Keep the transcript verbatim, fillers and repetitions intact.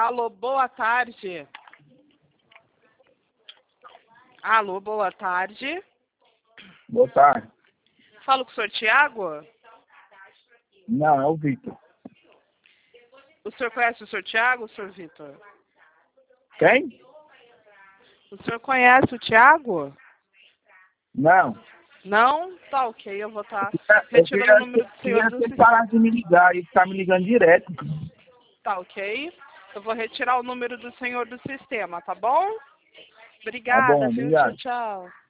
Alô, boa tarde. Alô, boa tarde. Boa tarde. Falo com o senhor Tiago? Não, é o Vitor. O senhor conhece o senhor Tiago, senhor Vitor? Quem? O senhor conhece o Tiago? Não. Não? Tá ok, eu vou estar Eu retirando queria, o número do senhor queria do que você sistema. parasse de me ligar e tá me ligando direto. Tá ok? Eu vou retirar o número do senhor do sistema, tá bom? Tá Obrigada, bom, viu? obrigado. Tchau, tchau.